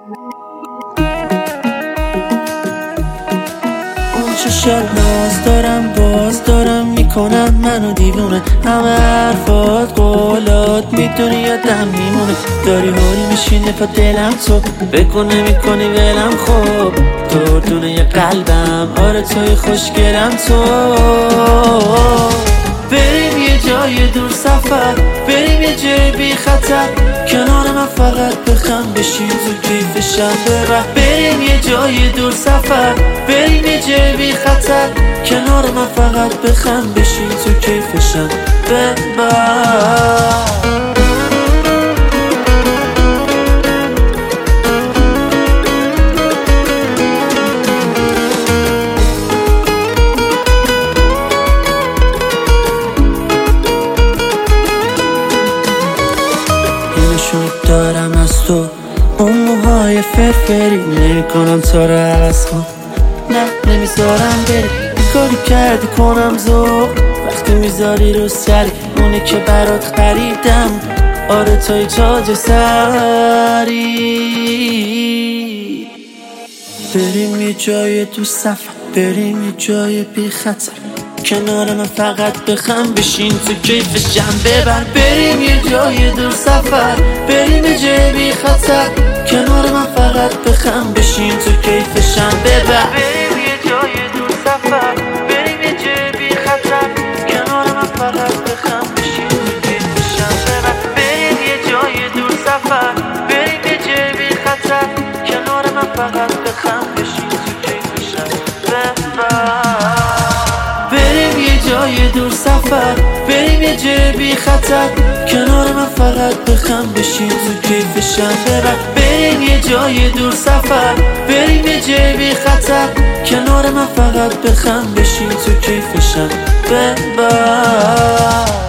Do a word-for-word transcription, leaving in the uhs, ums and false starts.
چشات ناز دارم باز دارم میکنن منو دیوونه، همه حرفات قولات میدونی یادم میمونه. داری حال میشینه پا دلم تو بکنه میکنی ولم، خوب دردونه یه قلبم، آره توی خوشگلم تو. بریم یه جای دور سفر، بریم یه جای بی خطر، کنار من فقط بخم بشین تو کیفشم ببر. بریم یه جای دور سفر، بریم یه جای بی خطر، کنار من فقط بخم بشین تو کیفشم ببر. دارم از تو اون موهای فرفری، نمیکنم تا رو عوض کن، نه نمیذارم بری. کاری کردی کنم ذوق وقتی میذاری رو سری، اونی که برات خریدم، آره توی جاج سری. بریم یه جای تو سفر، بریم یه جای بی خطر، کنار من فقط بخم بشین تو کیفشم ببر. بریم یه جای دور سفر، بریم یه جای بی خطر، کنار من فقط بخم بشین تو کیفشم ببر. بریم یه جای دور سفر، بریم یه جای بی خطر، کنار من فقط بخم بشین تو کیفشم ببر. بریم یه جای دور سفر، بریم یه جای بی خطر، کنار من فقط بخم بشین تو کیفشم ببر. بریم یه جای دور سفر، بریم یه جای بی خطر، کنار من فقط بخم بشین تو کیفشم ببر. بریم یه جای دور سفر، بریم یه جای بی خطر، کنار من فقط بخم بشین تو کیفشم ببر.